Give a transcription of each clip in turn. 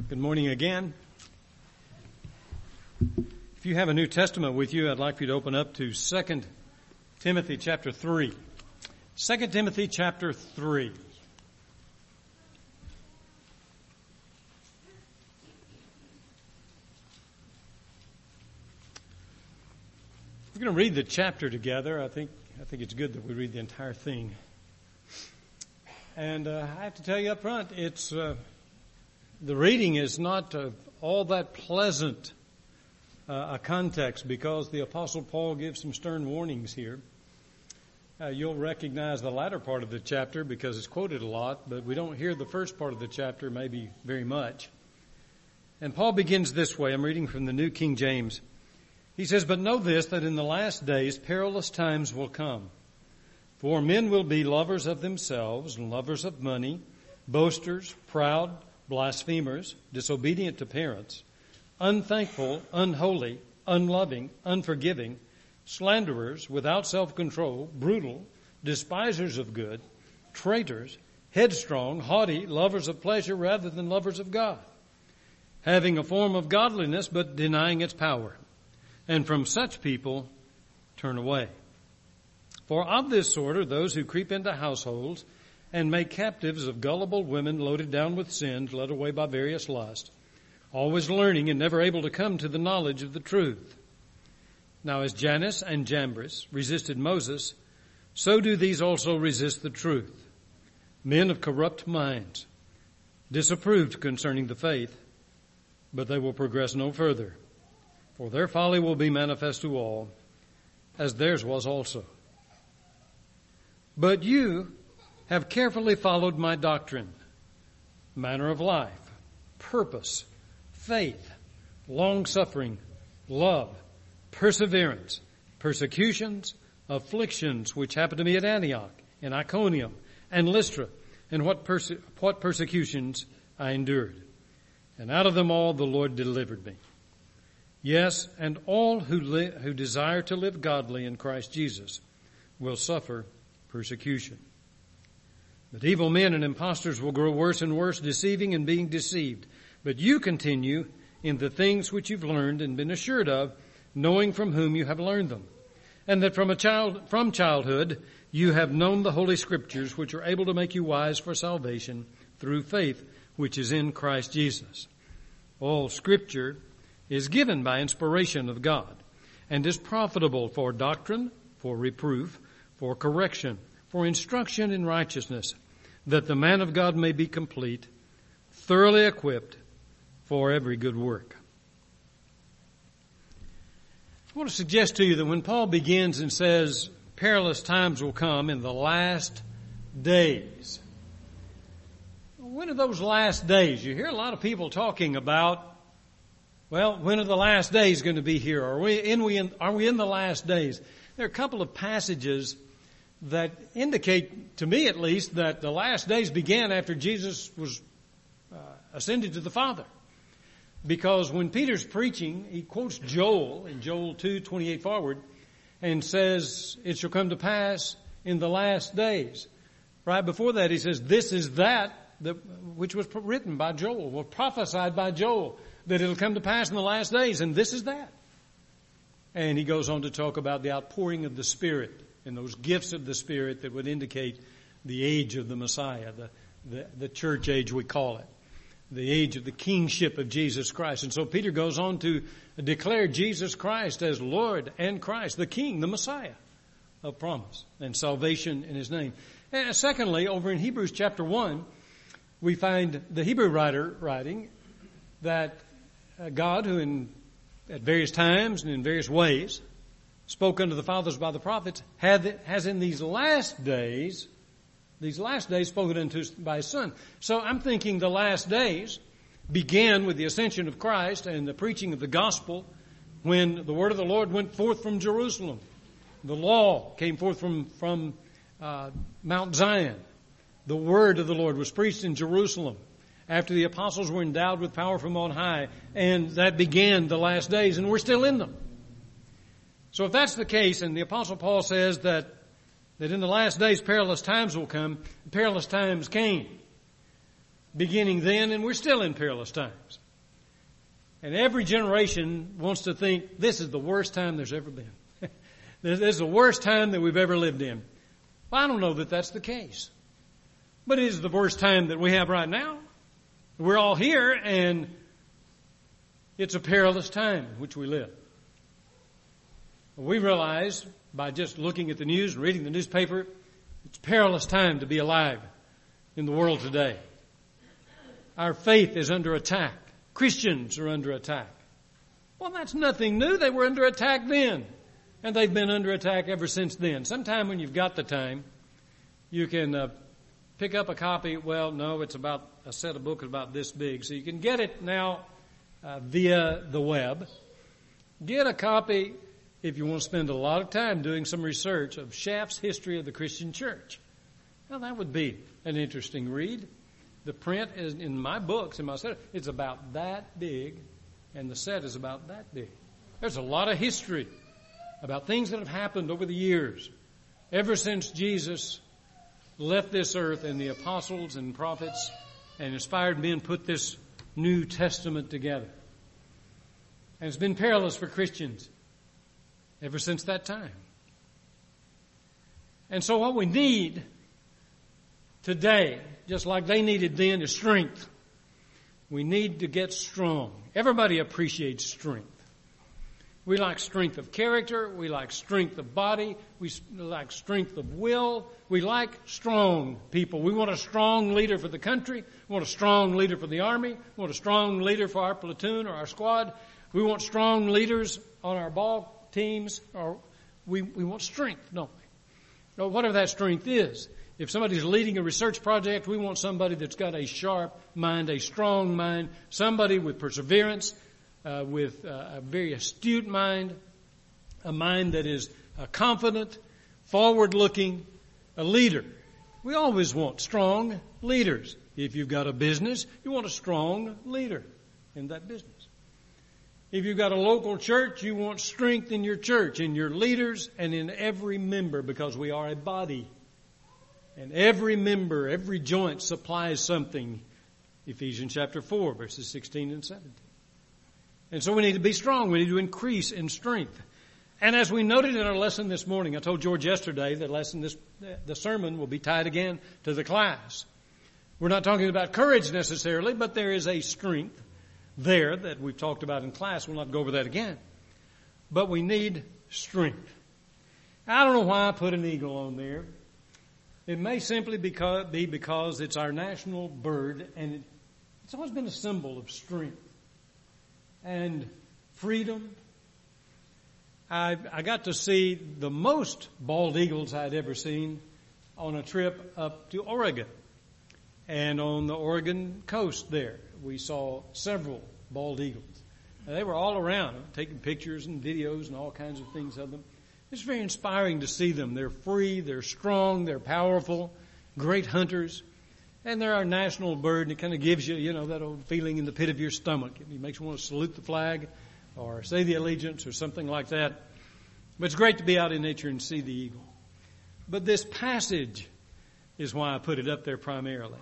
Good morning again. If you have a New Testament with you, I'd like for you to open up to 2 Timothy chapter 3. 2 Timothy chapter 3. We're going to read the chapter together. I think it's good that we read the entire thing. And I have to tell you up front, the reading is not all that pleasant a context because the Apostle Paul gives some stern warnings here. You'll recognize the latter part of the chapter because it's quoted a lot, but we don't hear the first part of the chapter maybe very much. And Paul begins this way. I'm reading from the New King James. He says, "But know this, that in the last days perilous times will come. For men will be lovers of themselves and lovers of money, boasters, proud, blasphemers, disobedient to parents, unthankful, unholy, unloving, unforgiving, slanderers, without self-control, brutal, despisers of good, traitors, headstrong, haughty, lovers of pleasure rather than lovers of God, having a form of godliness but denying its power. And from such people turn away. For of this sort are those who creep into households and make captives of gullible women loaded down with sins, led away by various lusts, always learning and never able to come to the knowledge of the truth. Now as Jannes and Jambres resisted Moses, so do these also resist the truth. Men of corrupt minds, disapproved concerning the faith, but they will progress no further. For their folly will be manifest to all, as theirs was also. But you have carefully followed my doctrine, manner of life, purpose, faith, long-suffering, love, perseverance, persecutions, afflictions which happened to me at Antioch and Iconium and Lystra, and what persecutions I endured. And out of them all the Lord delivered me. Yes, and all who desire to live godly in Christ Jesus will suffer persecution. But evil men and impostors will grow worse and worse, deceiving and being deceived. But you continue in the things which you've learned and been assured of, knowing from whom you have learned them. And that from childhood you have known the Holy Scriptures, which are able to make you wise for salvation through faith, which is in Christ Jesus. All Scripture is given by inspiration of God and is profitable for doctrine, for reproof, for correction, for instruction in righteousness, that the man of God may be complete, thoroughly equipped for every good work." I want to suggest to you that when Paul begins and says perilous times will come in the last days, when are those last days? You hear a lot of people talking about, well, when are the last days going to be here? Are we in the last days? There are a couple of passages that indicate, to me at least, that the last days began after Jesus was ascended to the Father. Because when Peter's preaching, he quotes Joel in Joel 2:28 forward and says, "It shall come to pass in the last days." Right before that he says, "This is that which was written by Joel, or prophesied by Joel, that it'll come to pass in the last days, and this is that." And he goes on to talk about the outpouring of the Spirit and those gifts of the Spirit that would indicate the age of the Messiah, the church age we call it, the age of the kingship of Jesus Christ. And so Peter goes on to declare Jesus Christ as Lord and Christ, the King, the Messiah of promise and salvation in His name. And secondly, over in Hebrews chapter 1, we find the Hebrew writer writing that God, who at various times and in various ways spoke unto the fathers by the prophets, has in these last days spoken unto us by His Son. So I'm thinking the last days began with the ascension of Christ and the preaching of the gospel when the word of the Lord went forth from Jerusalem. The law came forth from Mount Zion. The word of the Lord was preached in Jerusalem after the apostles were endowed with power from on high, and that began the last days, and we're still in them. So if that's the case, and the Apostle Paul says that in the last days perilous times will come, perilous times came. beginning then, and we're still in perilous times. And every generation wants to think this is the worst time there's ever been. This is the worst time that we've ever lived in. Well, I don't know that that's the case. But it is the worst time that we have right now. We're all here, and it's a perilous time in which we live. We realize by just looking at the news and reading the newspaper, it's a perilous time to be alive in the world today. Our faith is under attack. Christians are under attack. Well, that's nothing new. They were under attack then. And they've been under attack ever since then. Sometime when you've got the time, you can pick up a copy. Well, no, it's about a set of books about this big. So you can get it now via the web. Get a copy if you want to spend a lot of time doing some research of Schaff's History of the Christian Church. Now, that would be an interesting read. The print is in my books, in my set, it's about that big, and the set is about that big. There's a lot of history about things that have happened over the years, ever since Jesus left this earth and the apostles and prophets and inspired men put this New Testament together. And it's been perilous for Christians ever since that time. And so what we need today, just like they needed then, is strength. We need to get strong. Everybody appreciates strength. We like strength of character. We like strength of body. We like strength of will. We like strong people. We want a strong leader for the country. We want a strong leader for the army. We want a strong leader for our platoon or our squad. We want strong leaders on our ball teams. Or we want strength, don't we? Now, whatever that strength is. If somebody's leading a research project, we want somebody that's got a sharp mind, a strong mind, somebody with perseverance, with a very astute mind, a mind that is confident, forward-looking, a leader. We always want strong leaders. If you've got a business, you want a strong leader in that business. If you've got a local church, you want strength in your church, in your leaders, and in every member, because we are a body. And every member, every joint supplies something. Ephesians chapter 4, verses 16 and 17. And so we need to be strong. We need to increase in strength. And as we noted in our lesson this morning, I told George yesterday that the sermon will be tied again to the class. We're not talking about courage necessarily, but there is a strength there that we've talked about in class. We'll not go over that again. But we need strength. I don't know why I put an eagle on there. It may simply be because it's our national bird, and it's always been a symbol of strength and freedom. I got to see the most bald eagles I'd ever seen on a trip up to Oregon. And on the Oregon coast there, we saw several bald eagles. Now, they were all around, taking pictures and videos and all kinds of things of them. It's very inspiring to see them. They're free, they're strong, they're powerful, great hunters. And they're our national bird, and it kind of gives you, that old feeling in the pit of your stomach. It makes you want to salute the flag or say the allegiance or something like that. But it's great to be out in nature and see the eagle. But this passage is why I put it up there primarily.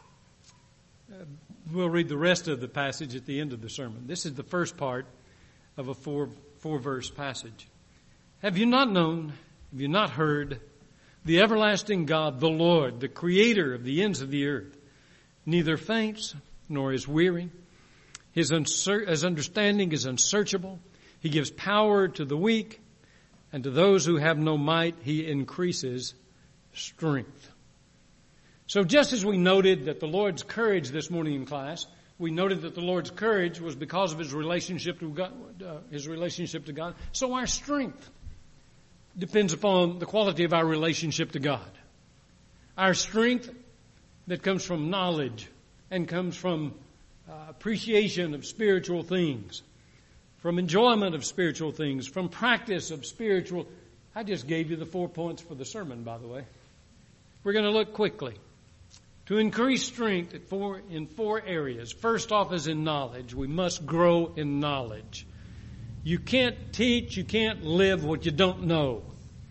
We'll read the rest of the passage at the end of the sermon. This is the first part of a four-verse passage. Have you not known, have you not heard, the everlasting God, the Lord, the creator of the ends of the earth, neither faints nor is weary. His understanding is unsearchable. He gives power to the weak, and to those who have no might, he increases strength. So just as we noted that the Lord's courage this morning in class, we noted that the Lord's courage was because of his relationship to God. So our strength depends upon the quality of our relationship to God. Our strength that comes from knowledge and comes from appreciation of spiritual things, from enjoyment of spiritual things, from practice of spiritual. I just gave you the 4 points for the sermon, by the way. We're going to look quickly. To increase strength in four areas. First off is in knowledge. We must grow in knowledge. You can't teach, you can't live what you don't know.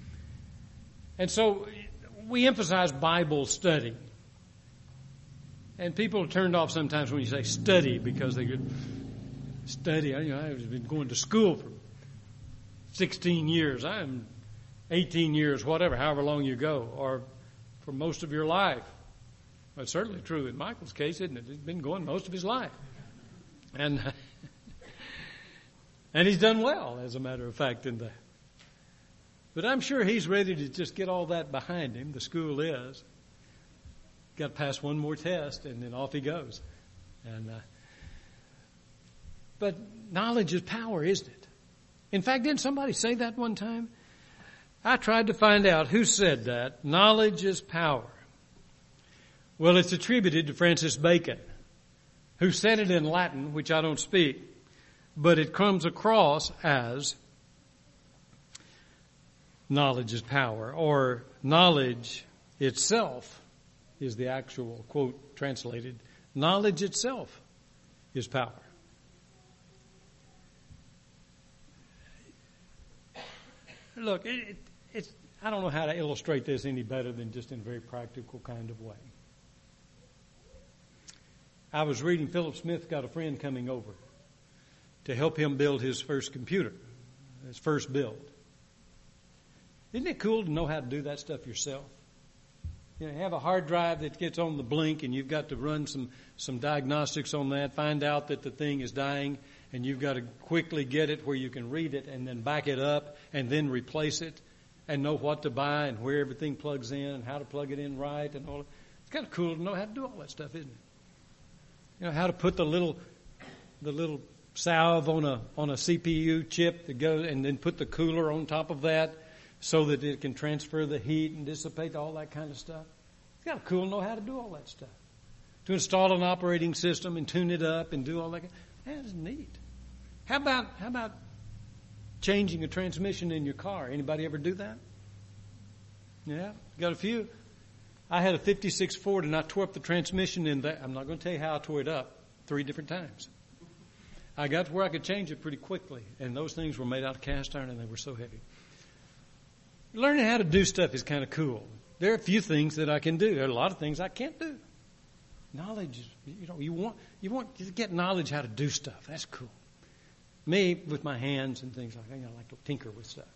And so we emphasize Bible study. And people are turned off sometimes when you say study, because they could study. I've been going to school for 16 years. I'm 18 years, whatever, however long you go, or for most of your life. Well, it's certainly true in Michael's case, isn't it? He's been going most of his life. And he's done well, as a matter of fact, in that. But I'm sure he's ready to just get all that behind him. The school is. Got to pass one more test, and then off he goes. But knowledge is power, isn't it? In fact, didn't somebody say that one time? I tried to find out who said that. Knowledge is power. Well, it's attributed to Francis Bacon, who said it in Latin, which I don't speak, but it comes across as knowledge is power, or knowledge itself is the actual quote translated. Knowledge itself is power. Look, it's I don't know how to illustrate this any better than just in a very practical kind of way. I was reading Philip Smith got a friend coming over to help him build his first computer, his first build. Isn't it cool to know how to do that stuff yourself? You know, have a hard drive that gets on the blink, and you've got to run some diagnostics on that, find out that the thing is dying, and you've got to quickly get it where you can read it and then back it up and then replace it and know what to buy and where everything plugs in and how to plug it in right and all. It's kind of cool to know how to do all that stuff, isn't it? You know, how to put the little salve on a CPU chip that goes, and then put the cooler on top of that so that it can transfer the heat and dissipate all that kind of stuff. It's kind of cool to know how to do all that stuff. To install an operating system and tune it up and do all that. That's neat. How about changing a transmission in your car? Anybody ever do that? Yeah, got a few. I had a 56 Ford, and I tore up the transmission in that. I'm not going to tell you how I tore it up 3 different times. I got to where I could change it pretty quickly, and those things were made out of cast iron, and they were so heavy. Learning how to do stuff is kind of cool. There are a few things that I can do. There are a lot of things I can't do. Knowledge, you want to get knowledge how to do stuff. That's cool. Me, with my hands and things like that, I like to tinker with stuff.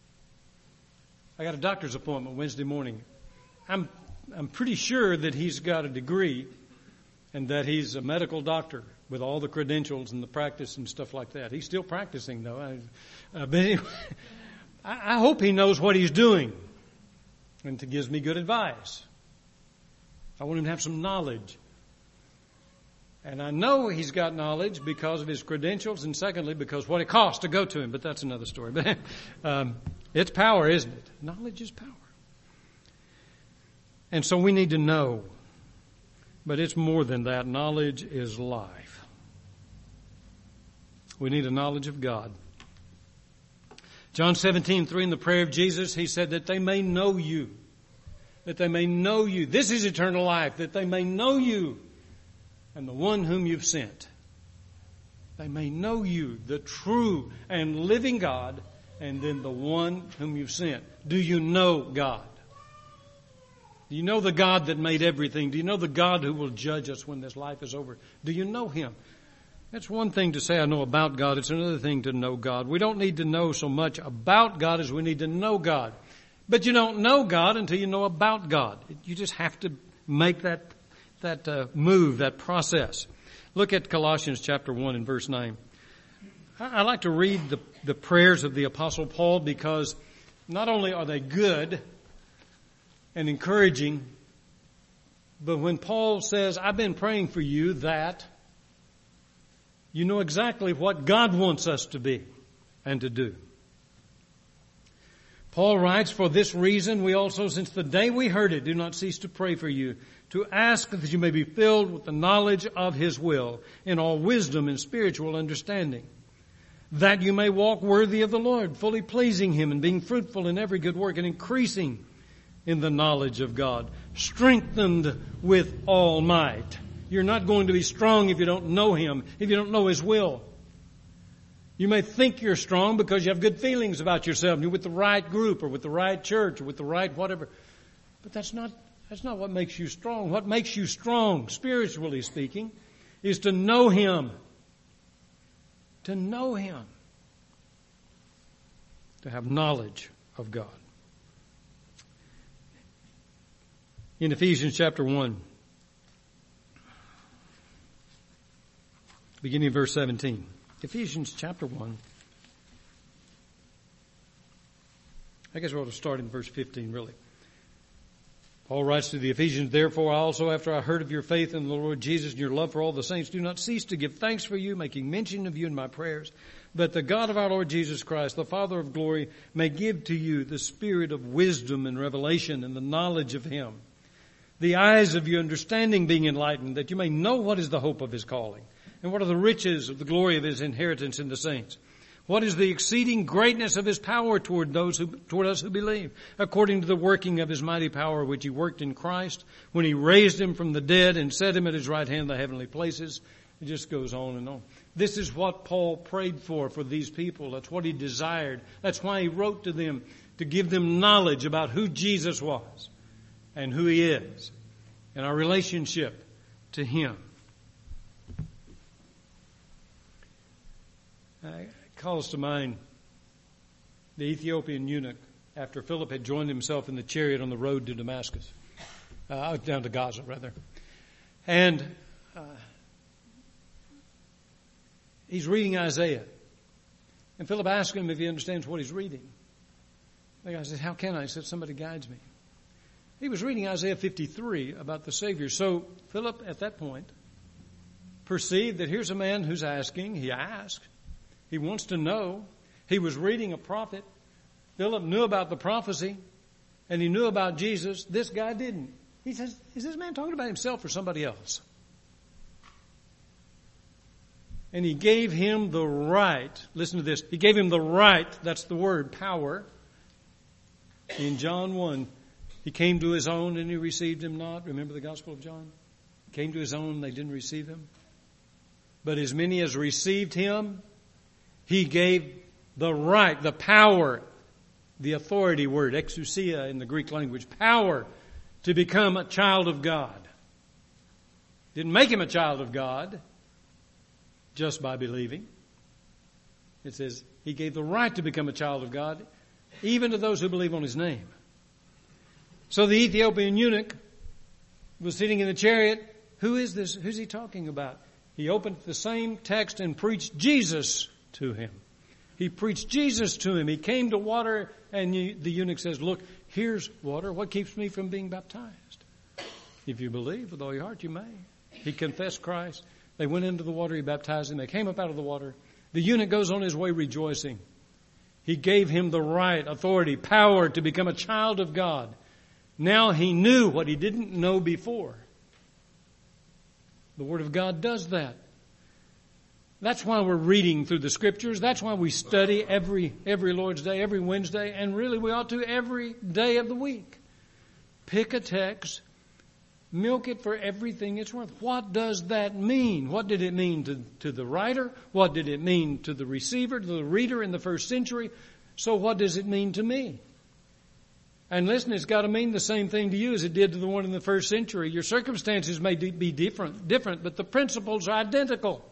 I got a doctor's appointment Wednesday morning. I'm pretty sure that he's got a degree and that he's a medical doctor with all the credentials and the practice and stuff like that. He's still practicing, though. But anyway, I hope he knows what he's doing and to gives me good advice. I want him to have some knowledge. And I know he's got knowledge because of his credentials, and secondly, because what it costs to go to him. But that's another story. But it's power, isn't it? Knowledge is power. And so we need to know. But it's more than that. Knowledge is life. We need a knowledge of God. John 17:3 in the prayer of Jesus, he said that they may know you. That they may know you. This is eternal life. That they may know you and the one whom you've sent. They may know you, the true and living God, and then the one whom you've sent. Do you know God? Do you know the God that made everything? Do you know the God who will judge us when this life is over? Do you know Him? That's one thing to say I know about God. It's another thing to know God. We don't need to know so much about God as we need to know God. But you don't know God until you know about God. You just have to make that move, that process. Look at Colossians chapter 1 and verse 9. I like to read the prayers of the Apostle Paul because not only are they good and encouraging, but when Paul says, I've been praying for you that you know exactly what God wants us to be and to do. Paul writes, for this reason we also, since the day we heard it, do not cease to pray for you, to ask that you may be filled with the knowledge of His will in all wisdom and spiritual understanding, that you may walk worthy of the Lord, fully pleasing Him and being fruitful in every good work and increasing in the knowledge of God, strengthened with all might. You're not going to be strong if you don't know Him, if you don't know His will. You may think you're strong because you have good feelings about yourself. You're with the right group or with the right church or with the right whatever. But that's not That's not what makes you strong. What makes you strong, spiritually speaking, is to know Him. To know Him. To have knowledge of God. In Ephesians chapter 1, beginning of verse 17. Ephesians chapter 1. I guess we ought to start in verse 15, really. Paul writes to the Ephesians, "Therefore I also, after I heard of your faith in the Lord Jesus and your love for all the saints, do not cease to give thanks for you, making mention of you in my prayers, that the God of our Lord Jesus Christ, the Father of glory, may give to you the spirit of wisdom and revelation and the knowledge of Him, the eyes of your understanding being enlightened, that you may know what is the hope of His calling, and what are the riches of the glory of His inheritance in the saints. What is the exceeding greatness of His power toward us who believe, according to the working of His mighty power, which He worked in Christ, when He raised Him from the dead and set Him at His right hand in the heavenly places." It just goes on and on. This is what Paul prayed for these people. That's what he desired. That's why he wrote to them, to give them knowledge about who Jesus was and who He is and our relationship to Him. It calls to mind the Ethiopian eunuch after Philip had joined himself in the chariot on the road to Damascus, down to Gaza rather. And he's reading Isaiah. And Philip asked him if he understands what he's reading. The guy said, "How can I?" He said, "Somebody guides me." He was reading Isaiah 53 about the Savior. So Philip, at that point, perceived that here's a man who's asking. He asked. He wants to know. He was reading a prophet. Philip knew about the prophecy, and he knew about Jesus. This guy didn't. He says, "Is this man talking about himself or somebody else?" And he gave him the right. Listen to this. He gave him the right. That's the word, power. In John 1, He came to His own and He received Him not. Remember the Gospel of John? He came to His own and they didn't receive Him. But as many as received Him, He gave the right, the power, the authority word, exousia in the Greek language, power to become a child of God. Didn't make him a child of God just by believing. It says He gave the right to become a child of God, even to those who believe on His name. So the Ethiopian eunuch was sitting in the chariot. Who is this? Who's he talking about? He opened the same text and preached Jesus to him. He preached Jesus to him. He came to water, and the eunuch says, "Look, here's water. What keeps me from being baptized? If you believe with all your heart, you may." He confessed Christ. They went into the water. He baptized him. They came up out of the water. The eunuch goes on his way rejoicing. He gave him the right, authority, power to become a child of God. Now he knew what he didn't know before. The Word of God does that. That's why we're reading through the Scriptures. That's why we study every Lord's Day, every Wednesday, and really we ought to every day of the week. Pick a text, milk it for everything it's worth. What does that mean? What did it mean to the writer? What did it mean to the receiver, to the reader in the first century? So what does it mean to me? And listen, it's got to mean the same thing to you as it did to the one in the first century. Your circumstances may be different, but the principles are identical.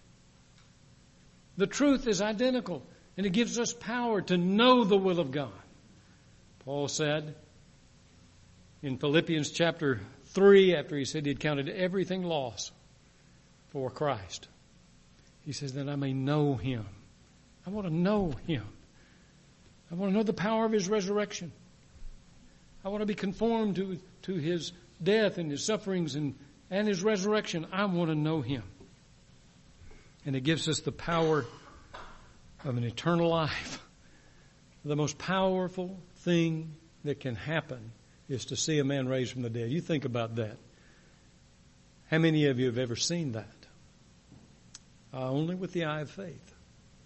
The truth is identical, and it gives us power to know the will of God. Paul said in Philippians chapter 3, after he said he had counted everything loss for Christ, he says, "That I may know Him." I want to know Him. I want to know the power of His resurrection. I want to be conformed to His death and His sufferings and His resurrection. I want to know Him. And it gives us the power of an eternal life. The most powerful thing that can happen is to see a man raised from the dead. You think about that. How many of you have ever seen that? Only with the eye of faith.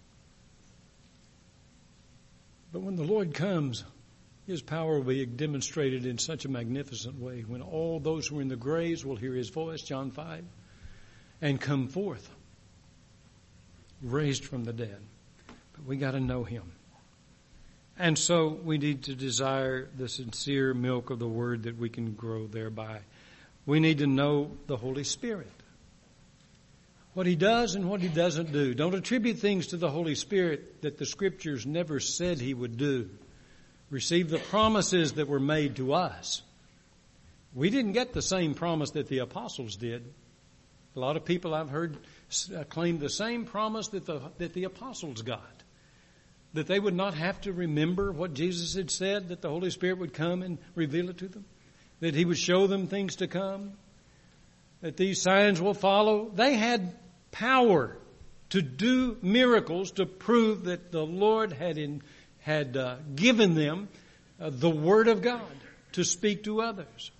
But when the Lord comes, His power will be demonstrated in such a magnificent way when all those who are in the graves will hear His voice, John 5, and come forth, raised from the dead. But we got to know Him. And so we need to desire the sincere milk of the Word that we can grow thereby. We need to know the Holy Spirit. What He does and what He doesn't do. Don't attribute things to the Holy Spirit that the Scriptures never said He would do. Receive the promises that were made to us. We didn't get the same promise that the apostles did. A lot of people I've heard claim the same promise that the apostles got. That they would not have to remember what Jesus had said, that the Holy Spirit would come and reveal it to them, that He would show them things to come, that these signs will follow. They had power to do miracles to prove that the Lord had given them the Word of God to speak to others.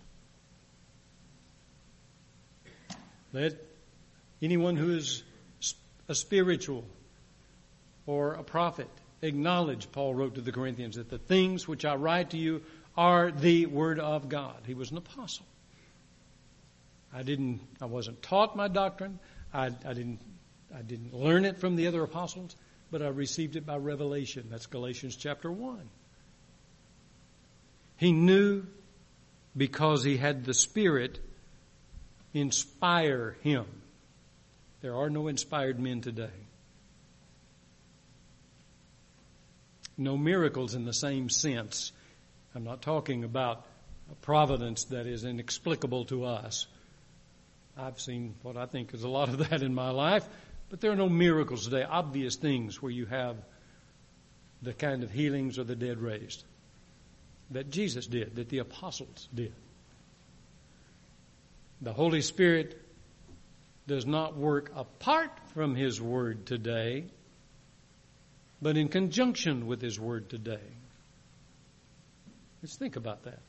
Let anyone who is a spiritual or a prophet acknowledge, Paul wrote to the Corinthians, that the things which I write to you are the Word of God. He was an apostle. I wasn't taught my doctrine. I didn't learn it from the other apostles, but I received it by revelation. That's Galatians chapter 1. He knew because he had the Spirit inspire him. There are no inspired men today. No miracles in the same sense. I'm not talking about a providence that is inexplicable to us. I've seen what I think is a lot of that in my life, but there are no miracles today, obvious things where you have the kind of healings or the dead raised that Jesus did, that the apostles did. The Holy Spirit does not work apart from His Word today, but in conjunction with His Word today. Let's think about that.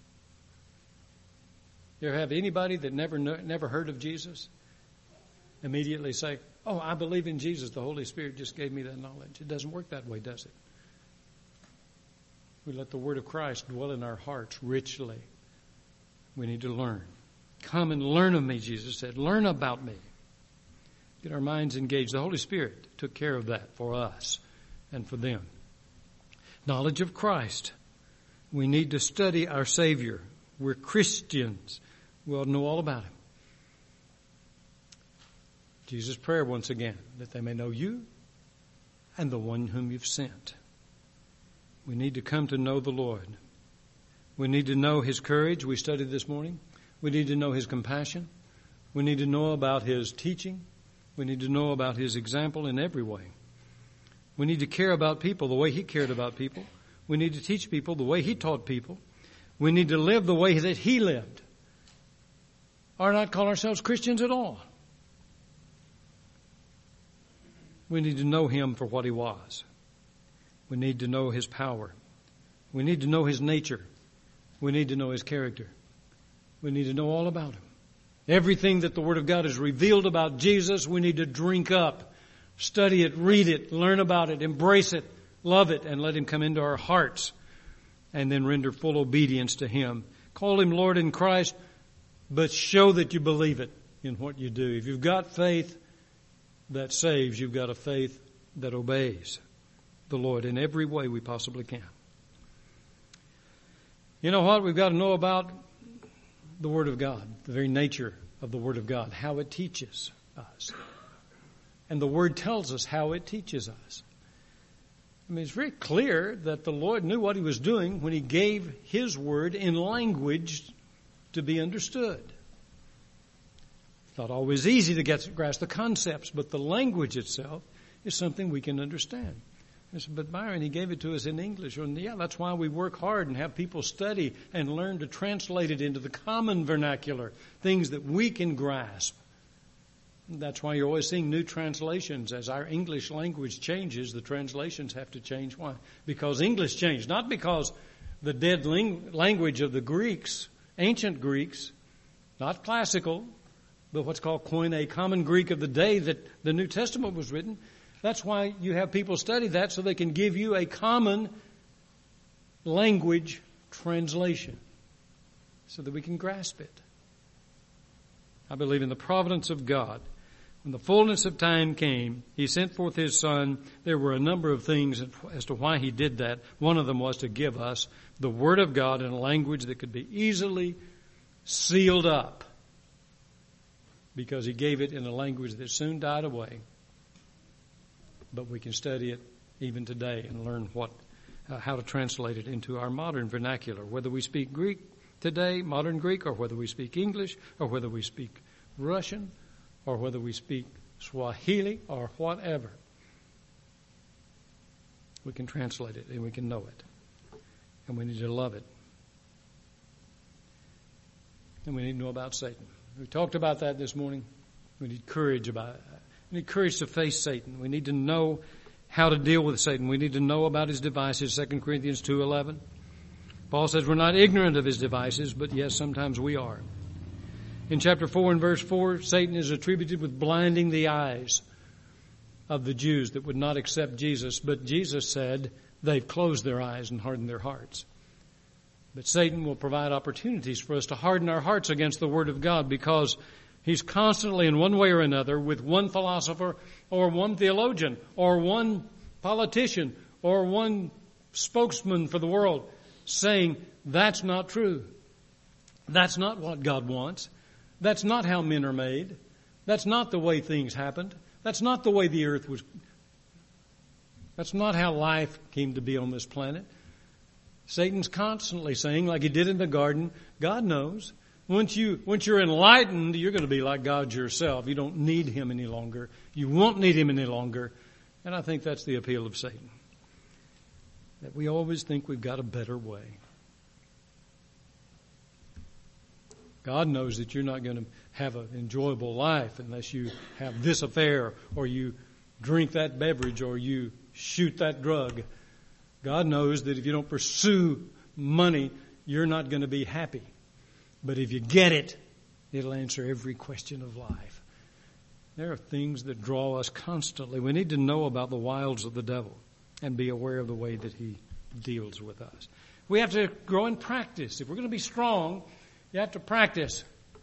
You ever have anybody that never heard of Jesus immediately say, "Oh, I believe in Jesus. The Holy Spirit just gave me that knowledge." It doesn't work that way, does it? We let the Word of Christ dwell in our hearts richly. We need to learn. Come and learn of me, Jesus said. Learn about me. Get our minds engaged. The Holy Spirit took care of that for us and for them. Knowledge of Christ. We need to study our Savior. We're Christians. We ought to know all about Him. Jesus' prayer once again, that they may know you and the one whom you've sent. We need to come to know the Lord. We need to know His courage. We studied this morning. We need to know His compassion. We need to know about His teaching. We need to know about His example in every way. We need to care about people the way He cared about people. We need to teach people the way He taught people. We need to live the way that He lived, or not call ourselves Christians at all. We need to know Him for what He was. We need to know His power. We need to know His nature. We need to know His character. We need to know all about Him. Everything that the Word of God has revealed about Jesus, we need to drink up, study it, read it, learn about it, embrace it, love it, and let Him come into our hearts, and then render full obedience to Him. Call Him Lord in Christ, but show that you believe it in what you do. If you've got faith that saves, you've got a faith that obeys the Lord in every way we possibly can. You know what? We've got to know about the Word of God, the very nature of the Word of God, how it teaches us. And the Word tells us how it teaches us. I mean, it's very clear that the Lord knew what He was doing when He gave His Word in language to be understood. It's not always easy to grasp the concepts, but the language itself is something we can understand. But Byron, He gave it to us in English. And yeah, that's why we work hard and have people study and learn to translate it into the common vernacular, things that we can grasp. That's why you're always seeing new translations. As our English language changes, the translations have to change. Why? Because English changed. Not because the dead language of the Greeks, ancient Greeks, not classical, but what's called Koine, common Greek of the day that the New Testament was written. That's why you have people study that, so they can give you a common language translation so that we can grasp it. I believe in the providence of God. When the fullness of time came, he sent forth his Son. There were a number of things as to why he did that. One of them was to give us the Word of God in a language that could be easily sealed up, because he gave it in a language that soon died away. But we can study it even today and learn how to translate it into our modern vernacular, whether we speak Greek today, modern Greek, or whether we speak English, or whether we speak Russian, or whether we speak Swahili, or whatever. We can translate it and we can know it. And we need to love it. And we need to know about Satan. We talked about that this morning. We need courage about it. We need courage to face Satan. We need to know how to deal with Satan. We need to know about his devices, 2 Corinthians 2:11. Paul says we're not ignorant of his devices, but yes, sometimes we are. In chapter 4 and verse 4, Satan is attributed with blinding the eyes of the Jews that would not accept Jesus. But Jesus said they've closed their eyes and hardened their hearts. But Satan will provide opportunities for us to harden our hearts against the Word of God, because he's constantly, in one way or another, with one philosopher or one theologian or one politician or one spokesman for the world, saying that's not true. That's not what God wants. That's not how men are made. That's not the way things happened. That's not the way the earth was. That's not how life came to be on this planet. Satan's constantly saying, like he did in the garden, God knows. Once you're enlightened, you're going to be like God yourself. You don't need him any longer. You won't need him any longer. And I think that's the appeal of Satan. That we always think we've got a better way. God knows that you're not going to have an enjoyable life unless you have this affair, or you drink that beverage, or you shoot that drug. God knows that if you don't pursue money, you're not going to be happy. But if you get it, it'll answer every question of life. There are things that draw us constantly. We need to know about the wiles of the devil and be aware of the way that he deals with us. We have to grow in practice. If we're going to be strong, you have to practice.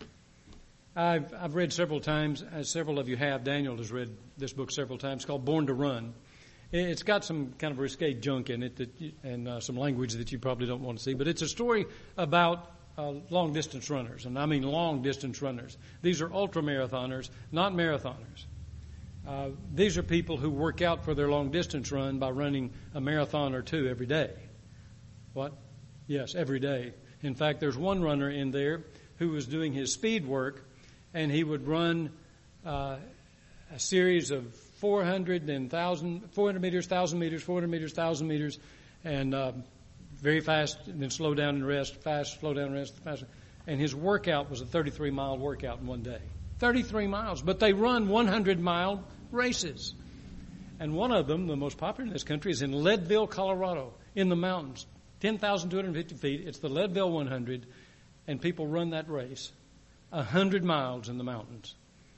I've read several times, as several of you have. Daniel has read this book several times. It's called Born to Run. It's got some kind of risque junk in it and some language that you probably don't want to see. But it's a story about long-distance runners, and I mean long-distance runners. These are ultra-marathoners, not marathoners. These are people who work out for their long-distance run by running a marathon or two every day. What? Yes, every day. In fact, there's one runner in there who was doing his speed work, and he would run a series of 400 meters, 1,000 meters, 400 meters, 1,000 meters, and very fast, and then slow down and rest, fast, slow down and rest, fast. And his workout was a 33-mile workout in one day. 33 miles. But they run 100-mile races. And one of them, the most popular in this country, is in Leadville, Colorado, in the mountains. 10,250 feet. It's the Leadville 100, and people run that race 100 miles in the mountains.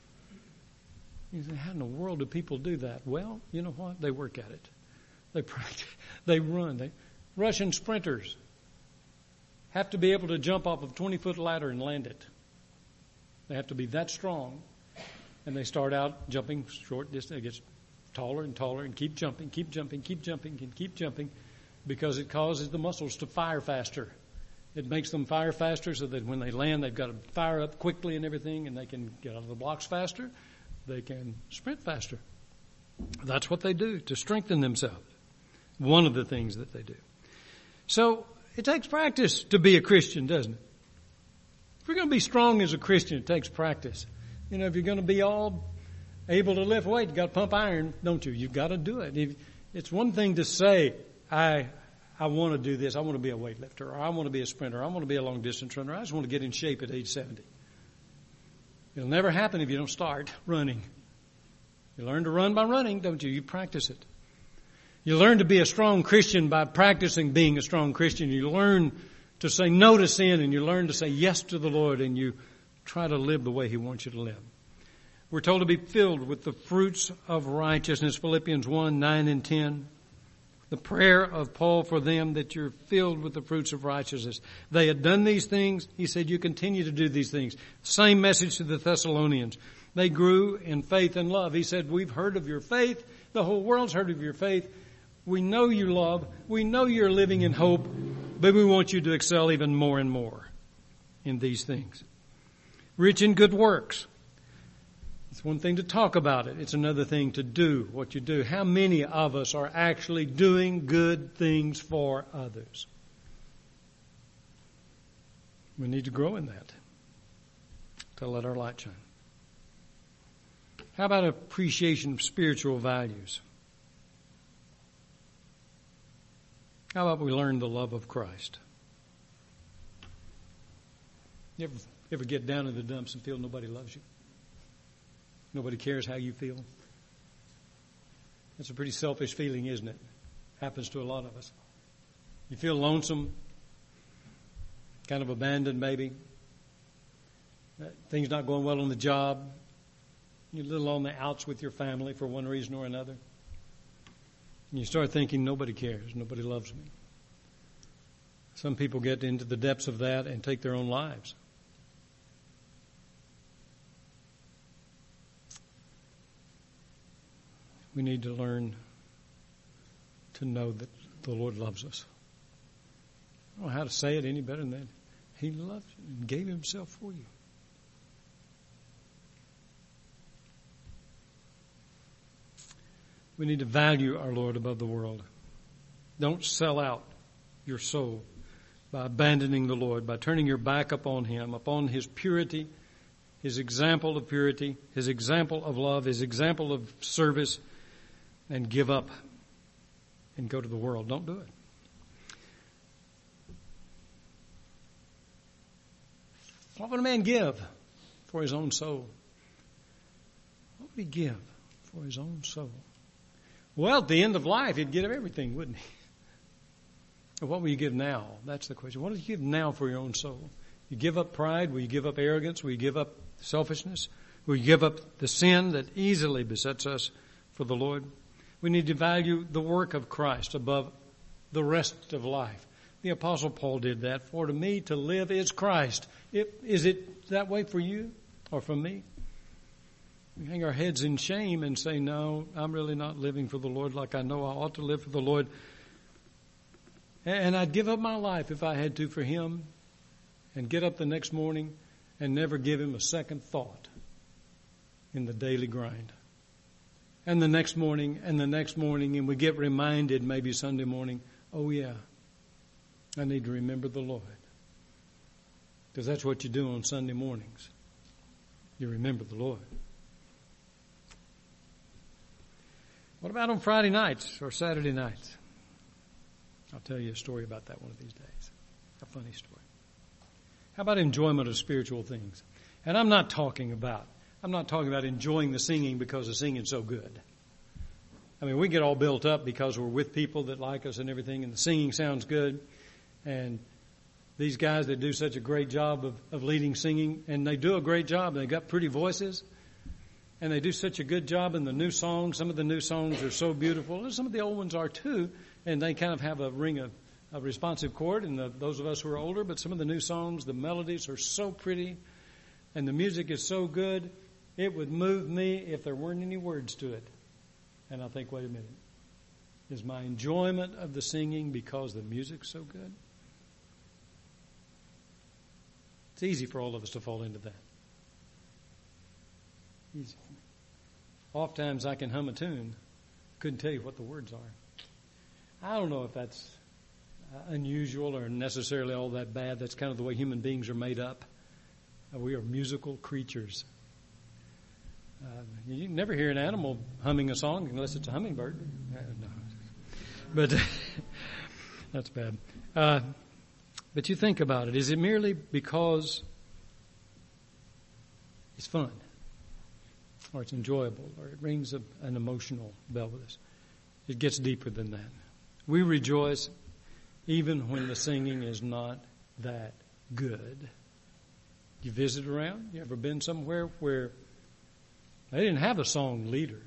You say, how in the world do people do that? Well, you know what? They work at it. They practice. They run. Russian sprinters have to be able to jump off of a 20-foot ladder and land it. They have to be that strong. And they start out jumping short distance. It gets taller and taller and keep jumping, keep jumping, keep jumping, and keep jumping, because it causes the muscles to fire faster. It makes them fire faster so that when they land, they've got to fire up quickly and everything, and they can get out of the blocks faster. They can sprint faster. That's what they do to strengthen themselves. One of the things that they do. So it takes practice to be a Christian, doesn't it? If you're going to be strong as a Christian, it takes practice. You know, if you're going to be all able to lift weight, you've got to pump iron, don't you? You've got to do it. It's one thing to say, I want to do this. I want to be a weightlifter, or I want to be a sprinter. I want to be a long-distance runner. I just want to get in shape at age 70. It'll never happen if you don't start running. You learn to run by running, don't you? You practice it. You learn to be a strong Christian by practicing being a strong Christian. You learn to say no to sin, and you learn to say yes to the Lord, and you try to live the way He wants you to live. We're told to be filled with the fruits of righteousness, Philippians 1, 9 and 10. The prayer of Paul for them, that you're filled with the fruits of righteousness. They had done these things. He said, you continue to do these things. Same message to the Thessalonians. They grew in faith and love. He said, we've heard of your faith. The whole world's heard of your faith. We know you love. We know you're living in hope, but we want you to excel even more and more in these things. Rich in good works. It's one thing to talk about it. It's another thing to do what you do. How many of us are actually doing good things for others? We need to grow in that to let our light shine. How about appreciation of spiritual values? How about we learn the love of Christ? You ever get down in the dumps and feel nobody loves you? Nobody cares how you feel? That's a pretty selfish feeling, isn't it? Happens to a lot of us. You feel lonesome, kind of abandoned maybe. Things not going well on the job. You're a little on the outs with your family for one reason or another. And you start thinking, nobody cares, nobody loves me. Some people get into the depths of that and take their own lives. We need to learn to know that the Lord loves us. I don't know how to say it any better than that. He loves you and gave himself for you. We need to value our Lord above the world. Don't sell out your soul by abandoning the Lord, by turning your back upon him, upon his purity, his example of purity, his example of love, his example of service, and give up and go to the world. Don't do it. What would a man give for his own soul? What would he give for his own soul? Well, at the end of life, he'd give everything, wouldn't he? What will you give now? That's the question. What do you give now for your own soul? You give up pride? Will you give up arrogance? Will you give up selfishness? Will you give up the sin that easily besets us for the Lord? We need to value the work of Christ above the rest of life. The Apostle Paul did that. For to me to live is Christ. Is it that way for you or for me? We hang our heads in shame and say, no, I'm really not living for the Lord like I know I ought to live for the Lord. And I'd give up my life if I had to for him and get up the next morning and never give him a second thought in the daily grind. And the next morning and the next morning, and we get reminded maybe Sunday morning, oh yeah, I need to remember the Lord. Because that's what you do on Sunday mornings. You remember the Lord. What about on Friday nights or Saturday nights? I'll tell you a story about that one of these days. A funny story. How about enjoyment of spiritual things? And I'm not talking about enjoying the singing because the singing's so good. I mean, we get all built up because we're with people that like us and everything, and the singing sounds good. And these guys that do such a great job of leading singing, and they do a great job. They've got pretty voices, and they do such a good job in the new songs. Some of the new songs are so beautiful, and some of the old ones are too, and they kind of have a ring of a responsive chord, and those of us who are older, but some of the new songs, the melodies are so pretty, and the music is so good. It would move me if there weren't any words to it. And I think, wait a minute. Is my enjoyment of the singing because the music's so good? It's easy for all of us to fall into that. Easy for me. Oftentimes I can hum a tune. Couldn't tell you what the words are. I don't know if that's unusual or necessarily all that bad. That's kind of the way human beings are made up. We are musical creatures. You never hear an animal humming a song unless it's a hummingbird. No. But that's bad. But you think about it. Is it merely because it's fun or it's enjoyable or it rings an emotional bell with us? It gets deeper than that. We rejoice even when the singing is not that good. You visit around? You ever been somewhere where they didn't have a song leader?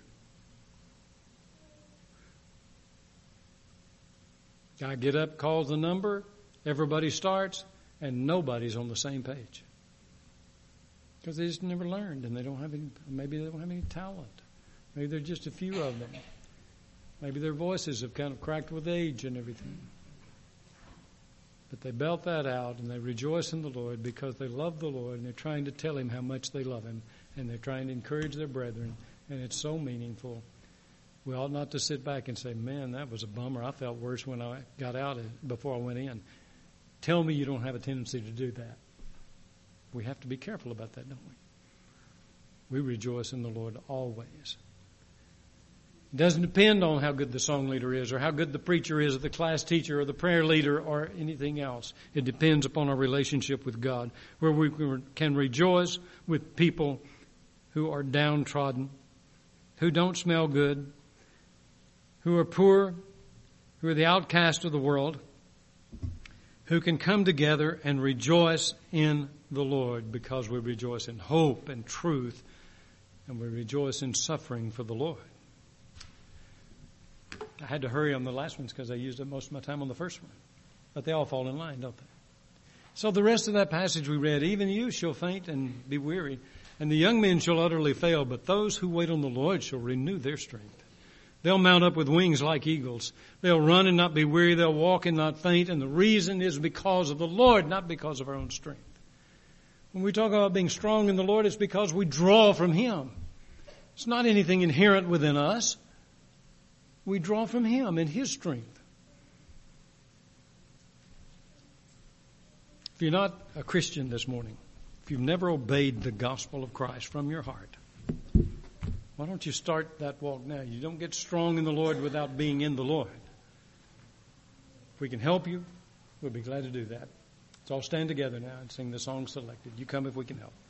Guy get up, calls the number, everybody starts, and nobody's on the same page. Because they just never learned, and maybe they don't have any talent. Maybe there are just a few of them. Maybe their voices have kind of cracked with age and everything. But they belt that out, and they rejoice in the Lord because they love the Lord, and they're trying to tell Him how much they love Him, and they're trying to encourage their brethren, and it's so meaningful. We ought not to sit back and say, man, that was a bummer. I felt worse when I got out before I went in. Tell me you don't have a tendency to do that. We have to be careful about that, don't we? We rejoice in the Lord always. It doesn't depend on how good the song leader is or how good the preacher is or the class teacher or the prayer leader or anything else. It depends upon our relationship with God, where we can rejoice with people who are downtrodden, who don't smell good, who are poor, who are the outcast of the world, who can come together and rejoice in the Lord because we rejoice in hope and truth, and we rejoice in suffering for the Lord. I had to hurry on the last ones because I used up most of my time on the first one. But they all fall in line, don't they? So the rest of that passage we read, even you shall faint and be weary, and the young men shall utterly fail, but those who wait on the Lord shall renew their strength. They'll mount up with wings like eagles. They'll run and not be weary. They'll walk and not faint. And the reason is because of the Lord, not because of our own strength. When we talk about being strong in the Lord, it's because we draw from Him. It's not anything inherent within us. We draw from Him and His strength. If you're not a Christian this morning, if you've never obeyed the gospel of Christ from your heart, why don't you start that walk now? You don't get strong in the Lord without being in the Lord. If we can help you, we'll be glad to do that. Let's all stand together now and sing the song selected. You come if we can help.